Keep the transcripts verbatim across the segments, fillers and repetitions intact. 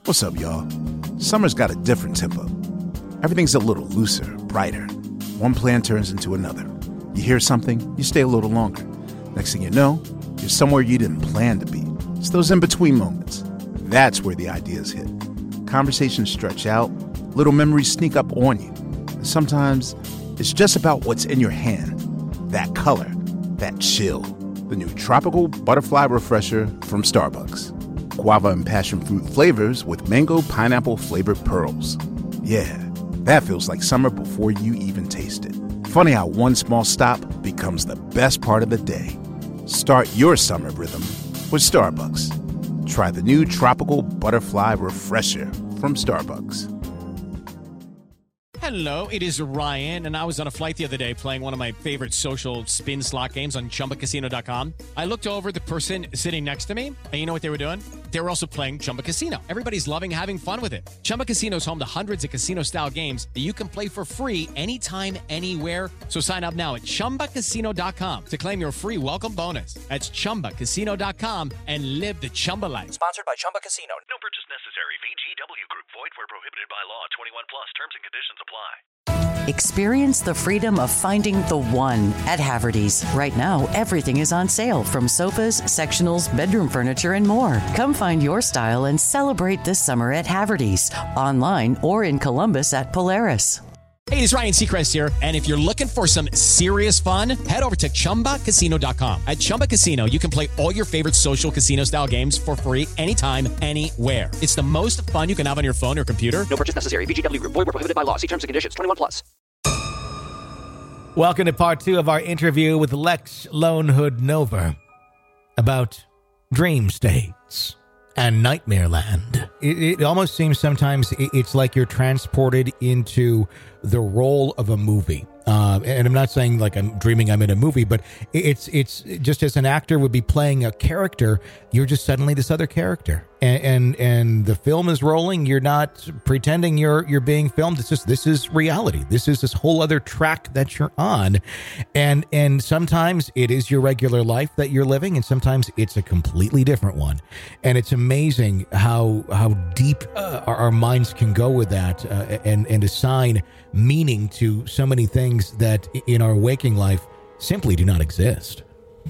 What's up, y'all? Summer's got a different tempo. Everything's a little looser, brighter. One plan turns into another. You hear something, you stay a little longer. Next thing you know, you're somewhere you didn't plan to be. It's those in-between moments. That's where the ideas hit. Conversations stretch out, little memories sneak up on you. And sometimes it's just about what's in your hand. That color, that chill. The new Tropical Butterfly Refresher from Starbucks. Guava and passion fruit flavors with mango pineapple flavored pearls. Yeah, that feels like summer before you even taste it. Funny how one small stop becomes the best part of the day. Start your summer rhythm with Starbucks. Try the new Tropical Butterfly Refresher from Starbucks. Hello, it is Ryan, and I was on a flight the other day playing one of my favorite social spin slot games on Chumba Casino dot com. I looked over at the person sitting next to me, and you know what they were doing? They were also playing Chumba Casino. Everybody's loving having fun with it. Chumba Casino is home to hundreds of casino-style games that you can play for free anytime, anywhere. So sign up now at Chumba Casino dot com to claim your free welcome bonus. That's Chumba Casino dot com and live the Chumba life. Sponsored by Chumba Casino. No purchase necessary. V G W Group. Void where prohibited by law. twenty-one plus. Terms and conditions apply. Experience the freedom of finding the one at Haverty's. Right now, everything is on sale, from sofas, sectionals, bedroom furniture, and more. Come find your style and celebrate this summer at Haverty's, online or in Columbus at Polaris. Hey, it's Ryan Seacrest here, and if you're looking for some serious fun, head over to Chumba Casino dot com. At Chumba Casino, you can play all your favorite social casino-style games for free anytime, anywhere. It's the most fun you can have on your phone or computer. No purchase necessary. V G W Group. Void where prohibited by law. See terms and conditions. twenty-one plus. Welcome to part two of our interview with Lex Lonehood Nover about dream states and Nightmare Land. It, it almost seems sometimes it's like you're transported into the role of a movie. Uh, and I'm not saying like I'm dreaming I'm in a movie, but it's it's just as an actor would be playing a character, you're just suddenly this other character. And, and and the film is rolling. You're not pretending you're you're being filmed. It's just, this is reality. This is this whole other track that you're on. And and sometimes it is your regular life that you're living, and sometimes it's a completely different one. And it's amazing how how deep uh, our, our minds can go with that, uh, and and assign meaning to so many things that in our waking life simply do not exist.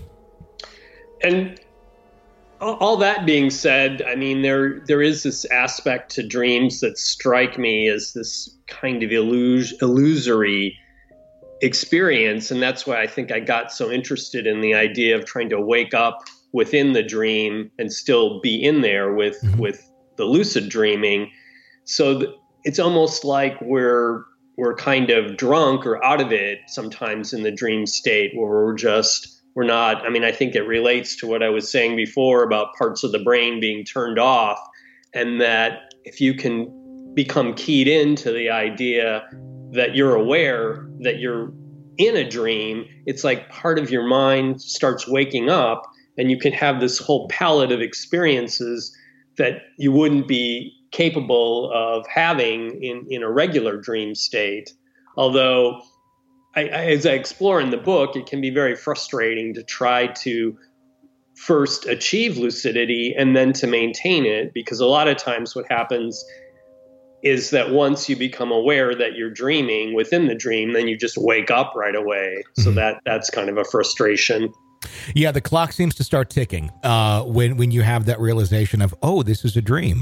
And all that being said, I mean, there there is this aspect to dreams that strike me as this kind of illus- illusory experience. And that's why I think I got so interested in the idea of trying to wake up within the dream and still be in there with, mm-hmm. with the lucid dreaming. So th- it's almost like we're we're kind of drunk or out of it sometimes in the dream state, where we're just, we're not, I mean, I think it relates to what I was saying before about parts of the brain being turned off, and that if you can become keyed into the idea that you're aware that you're in a dream, it's like part of your mind starts waking up, and you can have this whole palette of experiences that you wouldn't be capable of having in, in a regular dream state. Although, I, I, as I explore in the book, it can be very frustrating to try to first achieve lucidity and then to maintain it, because a lot of times what happens is that once you become aware that you're dreaming within the dream, then you just wake up right away. So that that's kind of a frustration. Yeah, the clock seems to start ticking uh, when when you have that realization of, oh, this is a dream.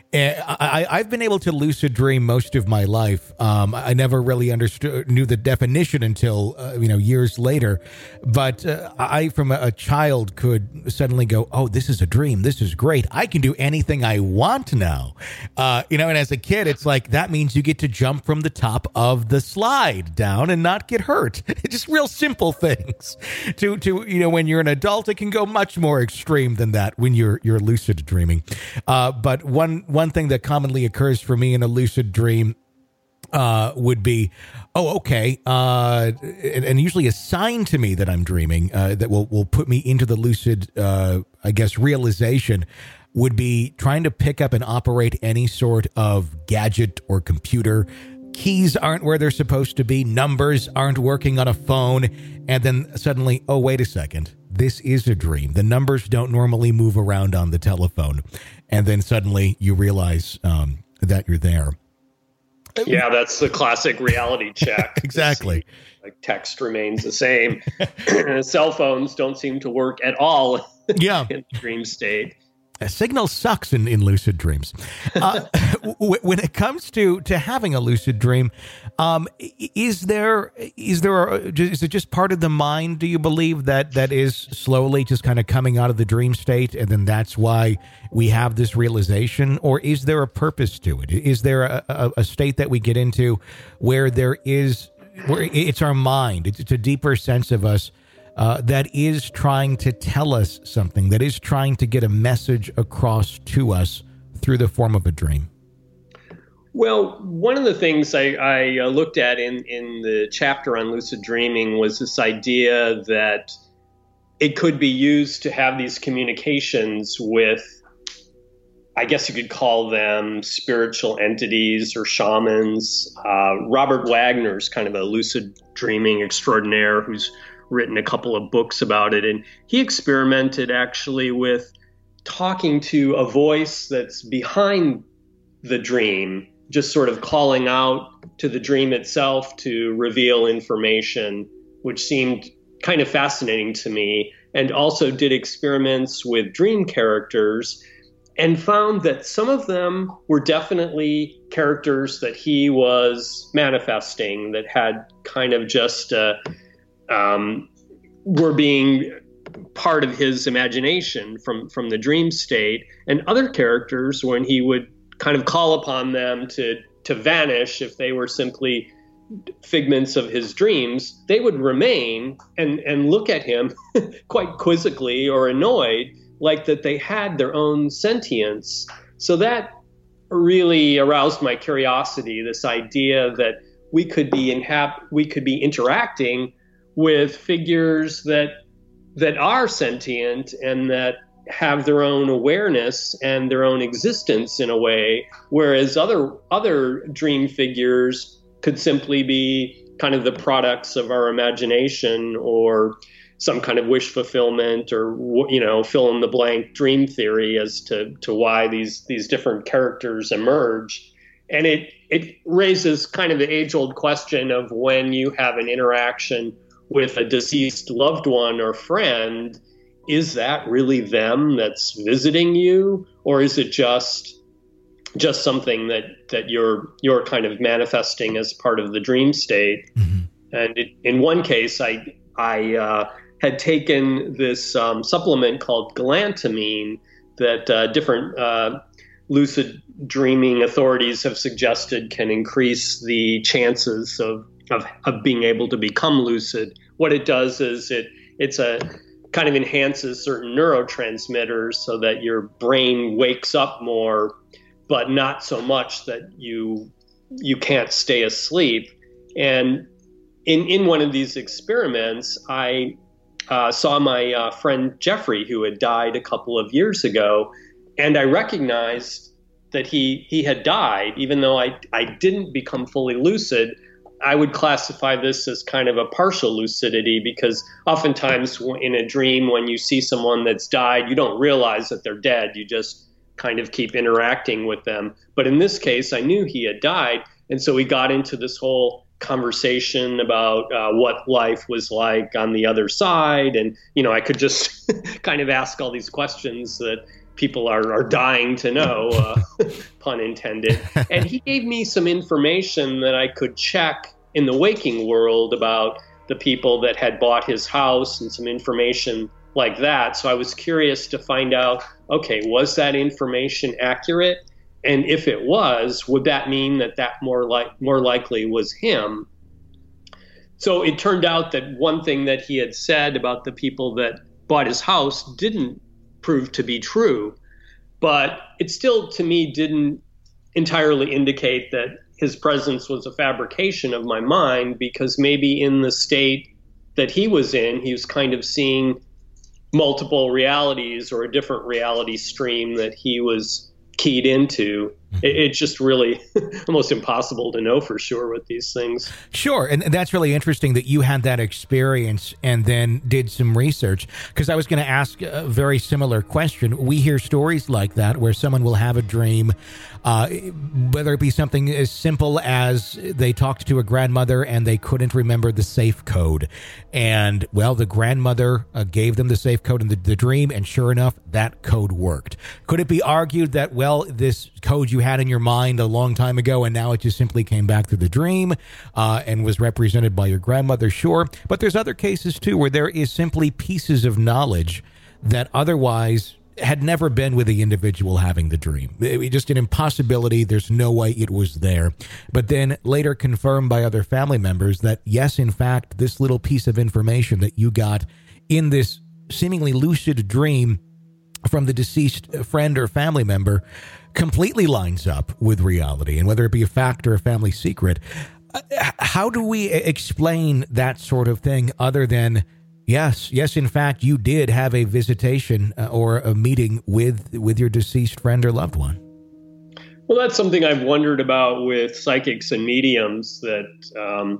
I, I've been able to lucid dream most of my life. Um, I never really understood knew the definition until uh, you know years later. But uh, I, from a, a child, could suddenly go, "Oh, this is a dream. This is great. I can do anything I want now." Uh, you know, and as a kid, it's like that means you get to jump from the top of the slide down and not get hurt. Just real simple things. To to you know, when you're an adult, it can go much more extreme than that when you're you're lucid dreaming. Uh, but one one. One thing that commonly occurs for me in a lucid dream uh, would be, oh, okay, uh, and, and usually a sign to me that I'm dreaming uh, that will, will put me into the lucid, uh, I guess, realization would be trying to pick up and operate any sort of gadget or computer keys aren't where they're supposed to be, numbers aren't working on a phone, and then suddenly, oh, wait a second, this is a dream. The numbers don't normally move around on the telephone. And then suddenly you realize um, that you're there. Yeah, that's the classic reality check. Exactly. Like text remains the same. Cell phones don't seem to work at all Yeah. in the dream state. A signal sucks in, in lucid dreams. Uh, w- when it comes to, to having a lucid dream, um, is there is there a, is it just part of the mind? Do you believe that that is slowly just kind of coming out of the dream state, and then that's why we have this realization, or is there a purpose to it? Is there a, a, a state that we get into where there is where it's our mind? It's, it's a deeper sense of us. Uh, that is trying to tell us something, that is trying to get a message across to us through the form of a dream? Well, one of the things I, I uh, looked at in, in the chapter on lucid dreaming was this idea that it could be used to have these communications with, I guess you could call them spiritual entities or shamans. Uh, Robert Wagner's kind of a lucid dreaming extraordinaire who's written a couple of books about it. And he experimented actually with talking to a voice that's behind the dream, just sort of calling out to the dream itself to reveal information, which seemed kind of fascinating to me. And also did experiments with dream characters and found that some of them were definitely characters that he was manifesting, that had kind of just a Um, were being part of his imagination from, from the dream state, and other characters, when he would kind of call upon them to, to vanish, if they were simply figments of his dreams, they would remain and, and look at him quite quizzically or annoyed, like that they had their own sentience. So that really aroused my curiosity, this idea that we could be inhab- we could be interacting with figures that that are sentient and that have their own awareness and their own existence in a way, whereas other other dream figures could simply be kind of the products of our imagination or some kind of wish fulfillment, or, you know, fill in the blank dream theory as to to why these these different characters emerge. And it it raises kind of the age-old question of, when you have an interaction with a deceased loved one or friend, is that really them that's visiting you, or is it just just something that that you're you're kind of manifesting as part of the dream state? Mm-hmm. And it, in one case, I I uh, had taken this um, supplement called galantamine that uh, different uh, lucid dreaming authorities have suggested can increase the chances of Of, of being able to become lucid. What it does is it it's a kind of enhances certain neurotransmitters so that your brain wakes up more, but not so much that you you can't stay asleep. And in in one of these experiments, I uh, saw my uh, friend Jeffrey, who had died a couple of years ago, and I recognized that he he had died, even though I I didn't become fully lucid. I would classify this as kind of a partial lucidity, because oftentimes in a dream, when you see someone that's died, you don't realize that they're dead. You just kind of keep interacting with them. But in this case, I knew he had died. And so we got into this whole conversation about uh, what life was like on the other side. And, you know, I could just kind of ask all these questions that people are, are dying to know, uh, pun intended. And he gave me some information that I could check in the waking world about the people that had bought his house and some information like that. So I was curious to find out, okay, was that information accurate? And if it was, would that mean that that more like more likely was him? So it turned out that one thing that he had said about the people that bought his house didn't prove to be true, but it still, to me, didn't entirely indicate that his presence was a fabrication of my mind, because maybe in the state that he was in, he was kind of seeing multiple realities or a different reality stream that he was keyed into. It, it's just really almost impossible to know for sure with these things. Sure. And that's really interesting that you had that experience and then did some research, because I was going to ask a very similar question. We hear stories like that where someone will have a dream, uh, whether it be something as simple as they talked to a grandmother and they couldn't remember the safe code. And, well, the grandmother uh, gave them the safe code in the, the dream, and sure enough, that code worked. Could it be argued that, well, this code you had in your mind a long time ago and now it just simply came back through the dream uh, and was represented by your grandmother? Sure. But there's other cases, too, where there is simply pieces of knowledge that otherwise had never been with the individual having the dream. It was just an impossibility. There's no way it was there. But then later confirmed by other family members that, yes, in fact, this little piece of information that you got in this seemingly lucid dream from the deceased friend or family member completely lines up with reality. And whether it be a fact or a family secret, how do we explain that sort of thing other than, yes, yes, in fact, you did have a visitation or a meeting with with your deceased friend or loved one? Well, that's something I've wondered about with psychics and mediums that um,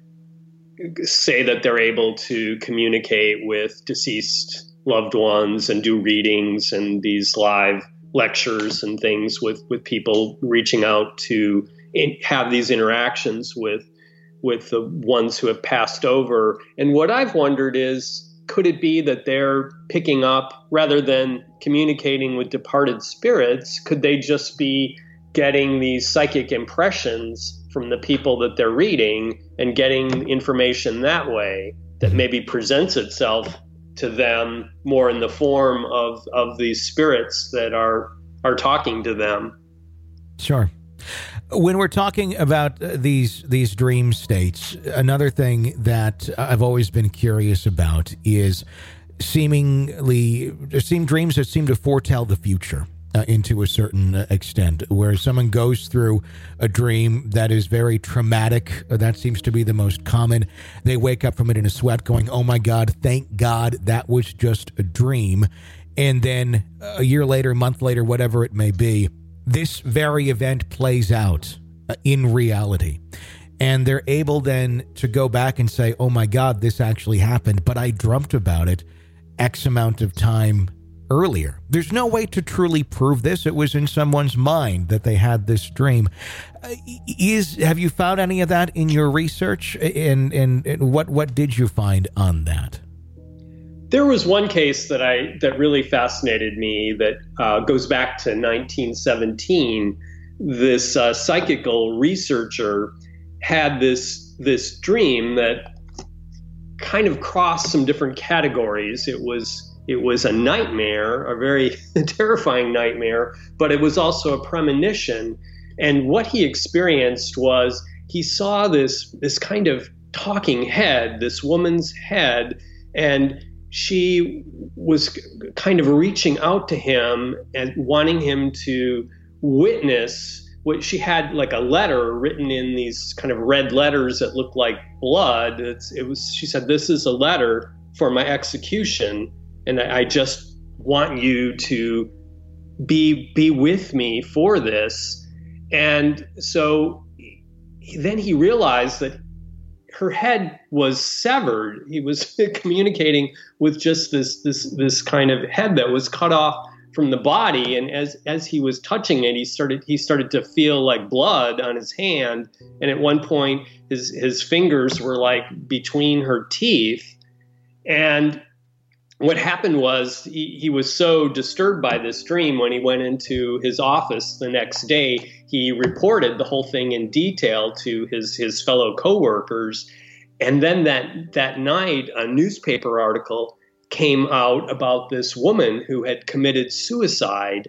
say that they're able to communicate with deceased loved ones and do readings and these live lectures and things with, with people reaching out to in, have these interactions with with the ones who have passed over. And what I've wondered is, could it be that they're picking up, rather than communicating with departed spirits, could they just be getting these psychic impressions from the people that they're reading and getting information that way that maybe presents itself to them more in the form of, of these spirits that are are talking to them? Sure. When we're talking about these these dream states, another thing that I've always been curious about is seemingly there seem dreams that seem to foretell the future uh, into a certain extent, where someone goes through a dream that is very traumatic. That seems to be the most common. They wake up from it in a sweat going, oh my God, thank God that was just a dream. And then a year later, a month later, whatever it may be, this very event plays out uh, in reality. And they're able then to go back and say, oh my God, this actually happened, but I dreamt about it X amount of time earlier. There's no way to truly prove this. It was in someone's mind that they had this dream. Uh, is have you found any of that in your research? And, and, and what, what did you find on that? There was one case that I that really fascinated me that uh, goes back to nineteen seventeen. This uh, psychical researcher had this this dream that kind of crossed some different categories. It was it was a nightmare, a very terrifying nightmare, but it was also a premonition. And what he experienced was he saw this this kind of talking head, this woman's head, and she was kind of reaching out to him and wanting him to witness what she had, like a letter written in these kind of red letters that looked like blood. It's, it was, she said, this is a letter for my execution, and I, I just want you to be, be with me for this. And so then he realized that her head was severed. He was communicating with just this this this kind of head that was cut off from the body. And as as he was touching it, he started he started to feel like blood on his hand. And at one point, his his fingers were like between her teeth. And what happened was he, he was so disturbed by this dream, when he went into his office the next day, he reported the whole thing in detail to his, his fellow coworkers. And then that, that night, a newspaper article came out about this woman who had committed suicide.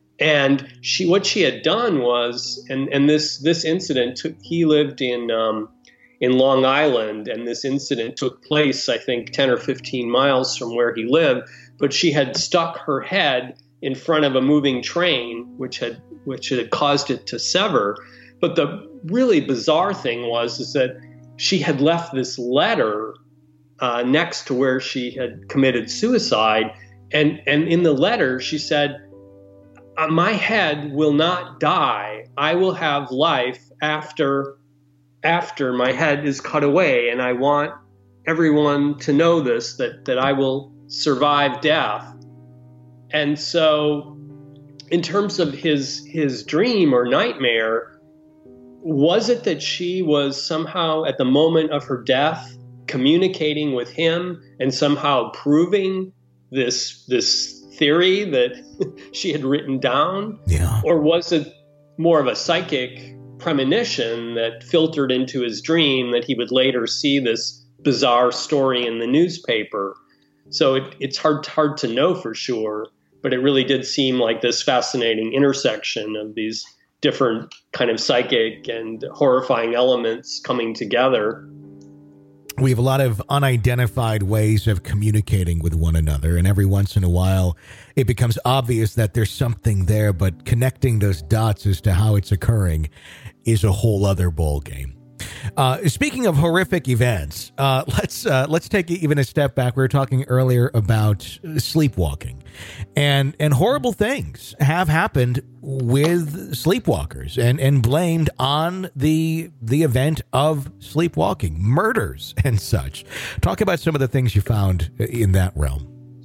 And she, what she had done was, and, and this, this incident took, he lived in, um, in Long Island, and this incident took place, I think, ten or fifteen miles from where he lived. But she had stuck her head in front of a moving train, which had which had caused it to sever. But the really bizarre thing was is that she had left this letter uh, next to where she had committed suicide, and and in the letter she said, uh, my head will not die. I will have life after after my head is cut away, and I want everyone to know this, that that I will survive death. And so in terms of his his dream or nightmare, was it that she was somehow at the moment of her death communicating with him and somehow proving this this theory that she had written down? Yeah. Or was it more of a psychic premonition that filtered into his dream that he would later see this bizarre story in the newspaper? So it, it's hard hard to know for sure, but it really did seem like this fascinating intersection of these different kind of psychic and horrifying elements coming together. We have a lot of unidentified ways of communicating with one another, and every once in a while it becomes obvious that there's something there, but connecting those dots as to how it's occurring is a whole other ball game. Uh, speaking of horrific events, uh, let's uh, let's take even a step back. We were talking earlier about sleepwalking, and and horrible things have happened with sleepwalkers, and, and blamed on the the event of sleepwalking, murders and such. Talk about some of the things you found in that realm.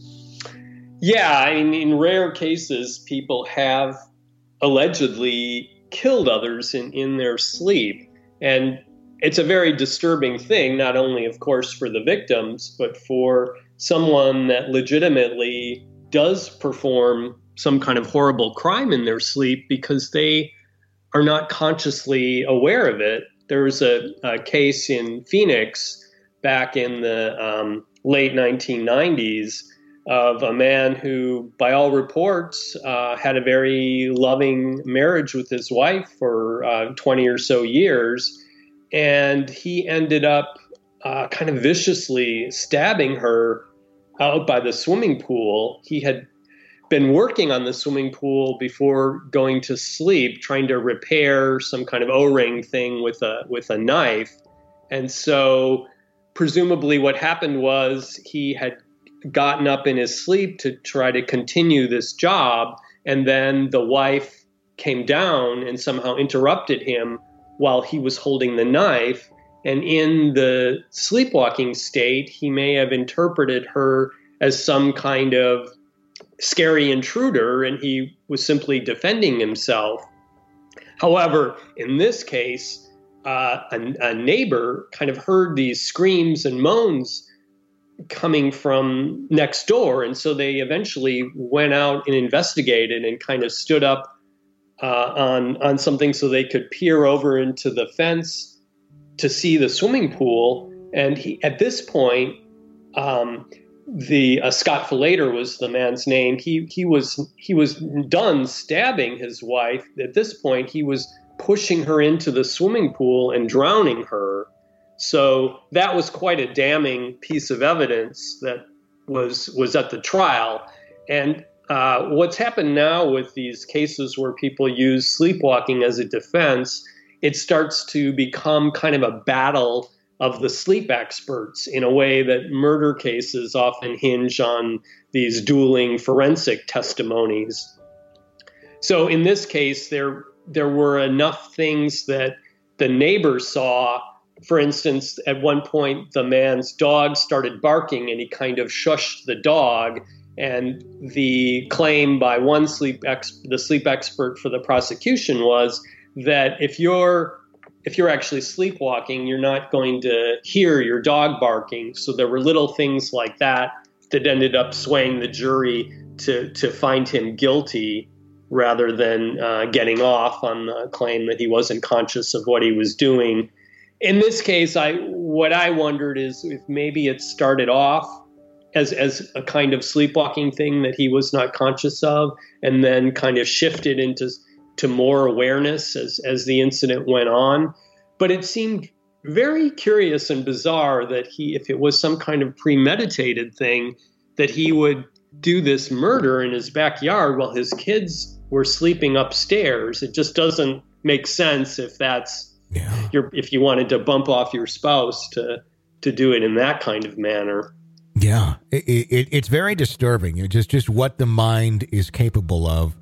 Yeah, I mean, in rare cases, people have allegedly killed others in, in their sleep. And it's a very disturbing thing, not only, of course, for the victims, but for someone that legitimately does perform some kind of horrible crime in their sleep because they are not consciously aware of it. There was a, a case in Phoenix back in the um, late nineteen nineties of a man who, by all reports, uh, had a very loving marriage with his wife for uh, twenty or so years. And he ended up uh, kind of viciously stabbing her out by the swimming pool. He had been working on the swimming pool before going to sleep, trying to repair some kind of O-ring thing with a with a knife. And so presumably what happened was he had gotten up in his sleep to try to continue this job, and then the wife came down and somehow interrupted him while he was holding the knife. And in the sleepwalking state, he may have interpreted her as some kind of scary intruder, and he was simply defending himself. However, in this case, uh, a, a neighbor kind of heard these screams and moans coming from next door. And so they eventually went out and investigated and kind of stood up uh, on, on something so they could peer over into the fence to see the swimming pool. And he, at this point, um, the uh, Scott Falater was the man's name. He he was he was done stabbing his wife. At this point, he was pushing her into the swimming pool and drowning her. So that was quite a damning piece of evidence that was was at the trial. And uh, what's happened now with these cases where people use sleepwalking as a defense, it starts to become kind of a battle of the sleep experts in a way that murder cases often hinge on these dueling forensic testimonies. So in this case, there there were enough things that the neighbors saw. For instance, at one point, the man's dog started barking and he kind of shushed the dog. And the claim by one sleep ex- the sleep expert for the prosecution was that if you're if you're actually sleepwalking, you're not going to hear your dog barking. So there were little things like that that ended up swaying the jury to to find him guilty rather than uh, getting off on the claim that he wasn't conscious of what he was doing. In this case, I what I wondered is if maybe it started off as as a kind of sleepwalking thing that he was not conscious of, and then kind of shifted into to more awareness as as the incident went on. But it seemed very curious and bizarre that he, if it was some kind of premeditated thing, that he would do this murder in his backyard while his kids were sleeping upstairs. It just doesn't make sense if that's Yeah. You're, if you wanted to bump off your spouse to to do it in that kind of manner. Yeah, it, it, it's very disturbing. It's just just what the mind is capable of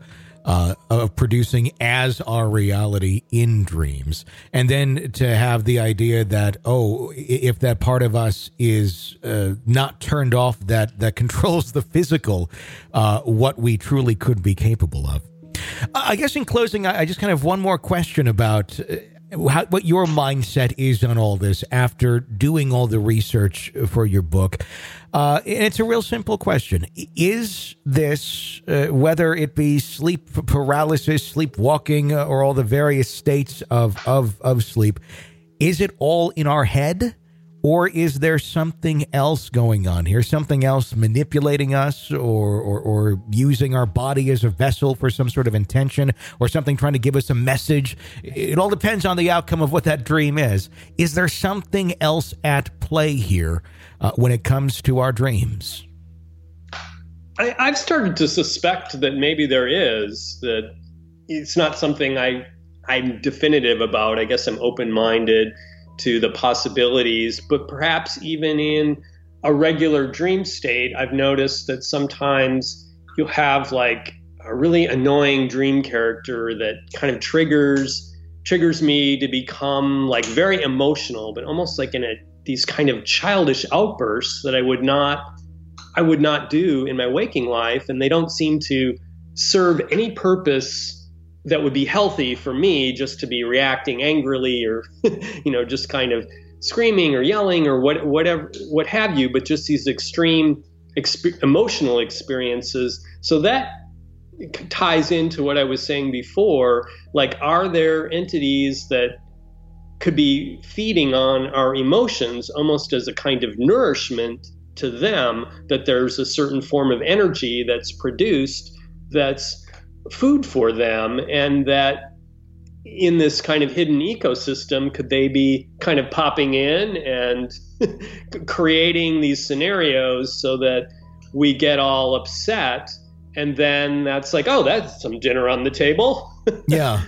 uh, of producing as our reality in dreams. And then to have the idea that, oh, if that part of us is uh, not turned off, that, that controls the physical, uh, what we truly could be capable of. I guess in closing, I just kind of one more question about how, what your mindset is on all this after doing all the research for your book. Uh, and it's a real simple question. Is this, uh, whether it be sleep paralysis, sleepwalking, or all the various states of, of, of sleep, is it all in our head? Or is there something else going on here, something else manipulating us or, or or using our body as a vessel for some sort of intention, or something trying to give us a message? It all depends on the outcome of what that dream is. Is there something else at play here uh, when it comes to our dreams? I, I've started to suspect that maybe there is, that it's not something I, I'm definitive about. I guess I'm open-minded to the possibilities, but perhaps even in a regular dream state, I've noticed that sometimes you'll have like a really annoying dream character that kind of triggers triggers me to become like very emotional, but almost like in a these kind of childish outbursts that I would not I would not do in my waking life, and they don't seem to serve any purpose that would be healthy for me, just to be reacting angrily or, you know, just kind of screaming or yelling or what, whatever, what have you, but just these extreme exp- emotional experiences. So that ties into what I was saying before. Like, are there entities that could be feeding on our emotions almost as a kind of nourishment to them, that there's a certain form of energy that's produced that's food for them, and that in this kind of hidden ecosystem, could they be kind of popping in and creating these scenarios so that we get all upset, and then that's like, oh, that's some dinner on the table. Yeah.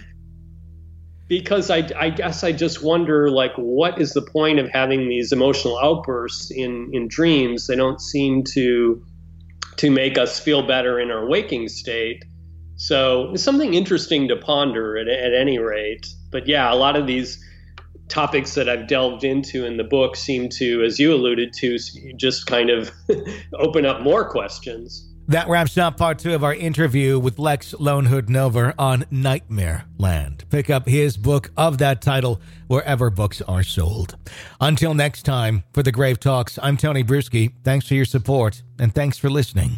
Because I, I guess I just wonder, like, what is the point of having these emotional outbursts in, in dreams? They don't seem to to make us feel better in our waking state. So it's something interesting to ponder at, at any rate. But yeah, a lot of these topics that I've delved into in the book seem to, as you alluded to, just kind of open up more questions. That wraps up part two of our interview with Lex Lonehood Nover on Nightmare Land. Pick up his book of that title wherever books are sold. Until next time, for the Grave Talks, I'm Tony Bruschi. Thanks for your support, and thanks for listening.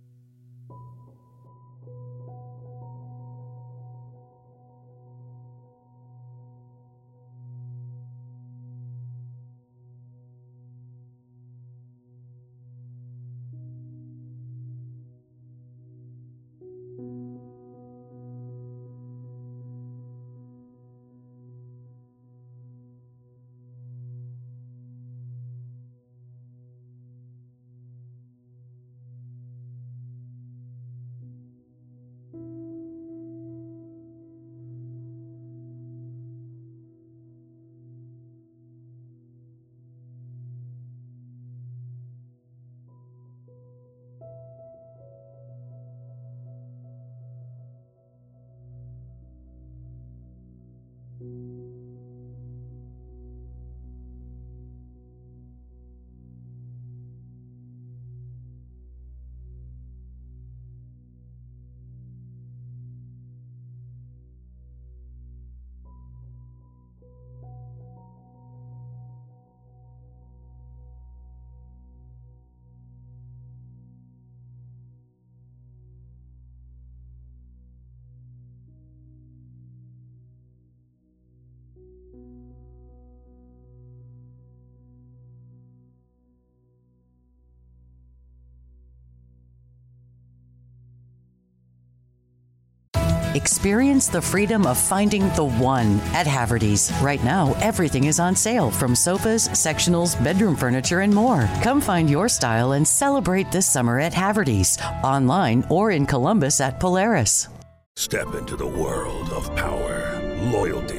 Experience the freedom of finding the one at Haverty's. Right now, everything is on sale, from sofas, sectionals, bedroom furniture, and more. Come find your style and celebrate this summer at Haverty's, online or in Columbus at Polaris. Step into the world of power, loyalty,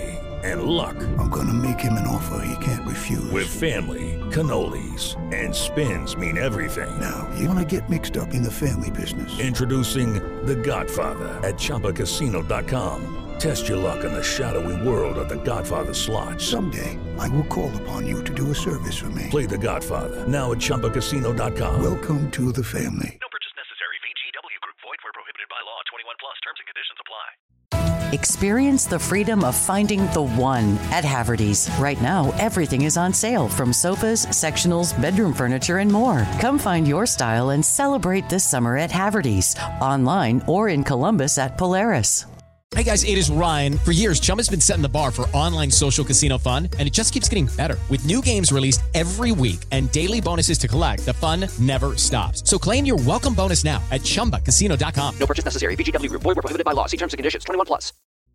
and luck. I'm gonna make him an offer he can't refuse. With family, cannolis, and spins mean everything. Now, you wanna get mixed up in the family business. Introducing The Godfather at Chumba Casino dot com. Test your luck in the shadowy world of The Godfather slot. Someday, I will call upon you to do a service for me. Play The Godfather now at Chumba Casino dot com. Welcome to the family. No purchase necessary. V G W Group. Void where prohibited by law. twenty-one plus. Terms and conditions apply. Experience the freedom of finding the one at Haverty's. Right now, everything is on sale, from sofas, sectionals, bedroom furniture, and more. Come find your style and celebrate this summer at Haverty's, online or in Columbus at Polaris. Hey guys, it is Ryan. For years, Chumba's been setting the bar for online social casino fun, and it just keeps getting better. With new games released every week and daily bonuses to collect, the fun never stops. So claim your welcome bonus now at Chumba Casino dot com. No purchase necessary. V G W Group. Void where prohibited by law. See terms and conditions. twenty-one plus.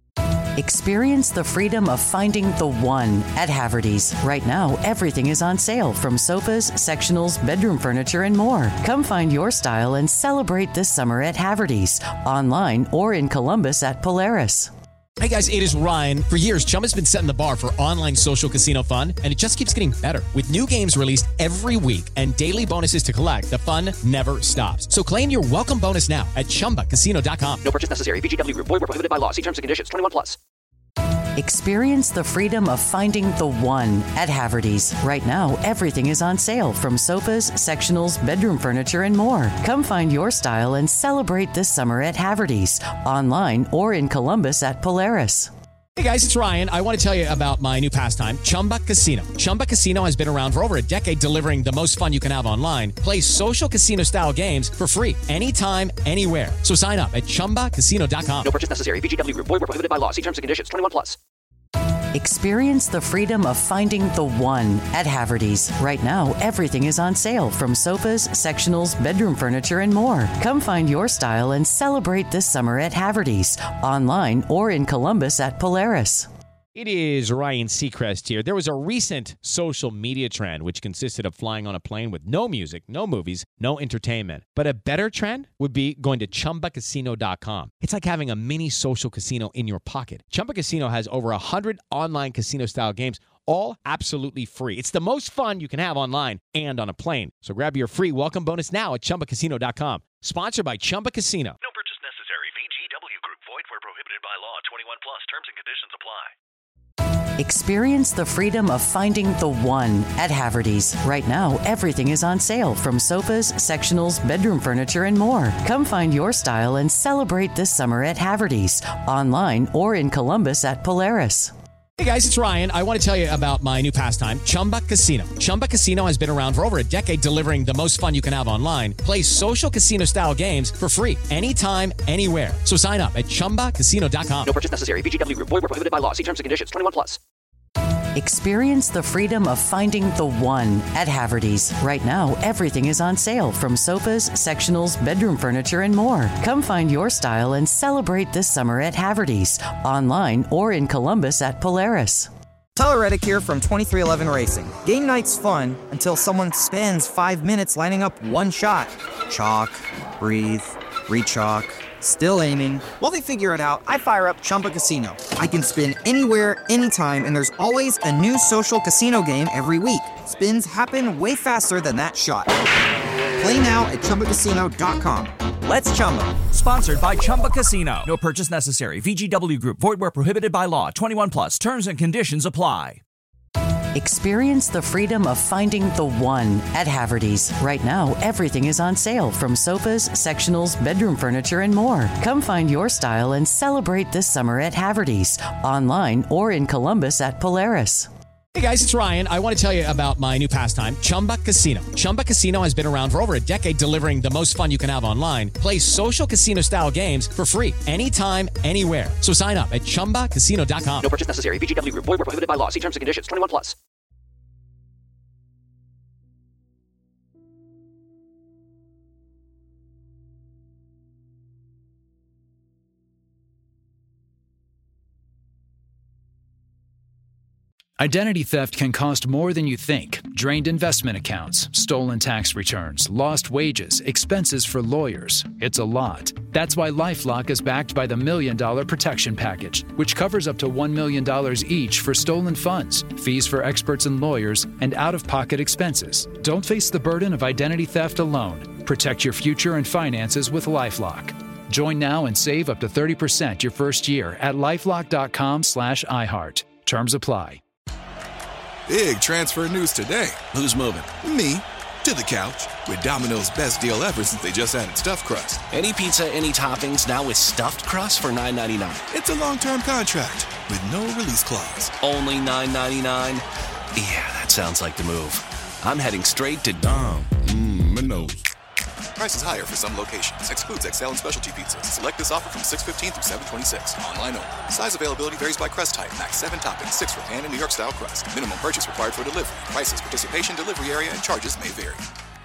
Experience the freedom of finding the one at Haverty's. Right now, everything is on sale, from sofas, sectionals, bedroom furniture, and more. Come find your style and celebrate this summer at Haverty's, online or in Columbus at Polaris. Hey guys, it is Ryan. For years, Chumba's been setting the bar for online social casino fun, and it just keeps getting better. With new games released every week and daily bonuses to collect, the fun never stops. So claim your welcome bonus now at Chumba Casino dot com. No purchase necessary. V G W Group. Void where prohibited by law. See terms and conditions. twenty-one plus. Experience the freedom of finding the one at Haverty's. Right now, everything is on sale, from sofas, sectionals, bedroom furniture, and more. Come find your style and celebrate this summer at Haverty's, online or in Columbus at Polaris. Hey guys, it's Ryan. I want to tell you about my new pastime, Chumba Casino. Chumba Casino has been around for over a decade, delivering the most fun you can have online. Play social casino-style games for free anytime, anywhere. So sign up at Chumba Casino dot com. No purchase necessary. V G W Group. Void where prohibited by law. See terms and conditions. twenty-one plus. Experience the freedom of finding the one at Haverty's. Right now, everything is on sale, from sofas, sectionals, bedroom furniture, and more. Come find your style and celebrate this summer at Haverty's, online or in Columbus at Polaris. It is Ryan Seacrest here. There was a recent social media trend which consisted of flying on a plane with no music, no movies, no entertainment. But a better trend would be going to Chumba Casino dot com. It's like having a mini social casino in your pocket. Chumba Casino has over one hundred online casino-style games, all absolutely free. It's the most fun you can have online and on a plane. So grab your free welcome bonus now at Chumba Casino dot com. Sponsored by Chumba Casino. No purchase necessary. V G W Group. Void where prohibited by law. twenty-one plus. Terms and conditions apply. Experience the freedom of finding the one at Haverty's. Right now, everything is on sale, from sofas, sectionals, bedroom furniture, and more. Come find your style and celebrate this summer at Haverty's, online or in Columbus at Polaris. Hey guys, it's Ryan. I want to tell you about my new pastime, Chumba Casino. Chumba Casino has been around for over a decade, delivering the most fun you can have online. Play social casino-style games for free anytime, anywhere. So sign up at Chumba Casino dot com. No purchase necessary. V G W Group. Void where prohibited by law. See terms and conditions. twenty-one plus. Experience the freedom of finding the one at Haverty's. Right now, everything is on sale, from sofas, sectionals, bedroom furniture, and more. Come find your style and celebrate this summer at Haverty's, online or in Columbus at Polaris. Tyler Reddick here from twenty-three eleven Racing. Game night's fun until someone spends five minutes lining up one shot. Chalk, breathe, re-chalk, still aiming. While they figure it out, I fire up Chumba Casino. I can spin anywhere, anytime, and there's always a new social casino game every week. Spins happen way faster than that shot. Play now at Chumba Casino dot com. Let's Chumba. Sponsored by Chumba Casino. No purchase necessary. V G W Group. Void where prohibited by law. twenty-one plus. Terms and conditions apply. Experience the freedom of finding the one at Haverty's. Right now, everything is on sale, from sofas, sectionals, bedroom furniture, and more. Come find your style and celebrate this summer at Haverty's, online or in Columbus at Polaris. Hey guys, it's Ryan. I want to tell you about my new pastime, Chumba Casino. Chumba Casino has been around for over a decade, delivering the most fun you can have online. Play social casino-style games for free anytime, anywhere. So sign up at Chumba Casino dot com. No purchase necessary. V G W Group. Void where prohibited by law. See terms and conditions. twenty-one plus. Identity theft can cost more than you think. Drained investment accounts, stolen tax returns, lost wages, expenses for lawyers. It's a lot. That's why LifeLock is backed by the Million Dollar Protection Package, which covers up to one million dollars each for stolen funds, fees for experts and lawyers, and out-of-pocket expenses. Don't face the burden of identity theft alone. Protect your future and finances with LifeLock. Join now and save up to thirty percent your first year at LifeLock.com slash iHeart. Terms apply. Big transfer news today. Who's moving? Me. To the couch. With Domino's best deal ever since they just added stuffed crust. Any pizza, any toppings, now with stuffed crust for nine ninety-nine. It's a long-term contract with no release clause. Only nine ninety-nine? Yeah, that sounds like the move. I'm heading straight to Dom. Mmm, Minos. Prices higher for some locations. Excludes X L and specialty pizzas. Select this offer from six fifteen through seven twenty-six. Online only. Size availability varies by crust type. Max seven toppings, six for pan and New York style crust. Minimum purchase required for delivery. Prices, participation, delivery area, and charges may vary.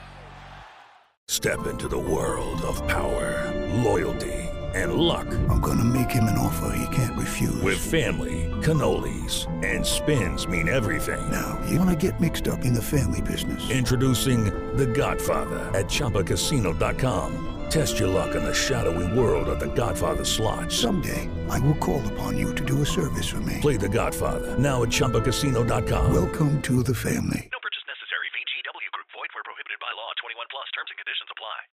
Step into the world of power, loyalty, and luck. I'm gonna make him an offer he can't refuse. With family, cannolis, and spins mean everything. Now, you wanna get mixed up in the family business. Introducing The Godfather at Chumba Casino dot com. Test your luck in the shadowy world of The Godfather slot. Someday, I will call upon you to do a service for me. Play The Godfather now at Chumba Casino dot com. Welcome to the family.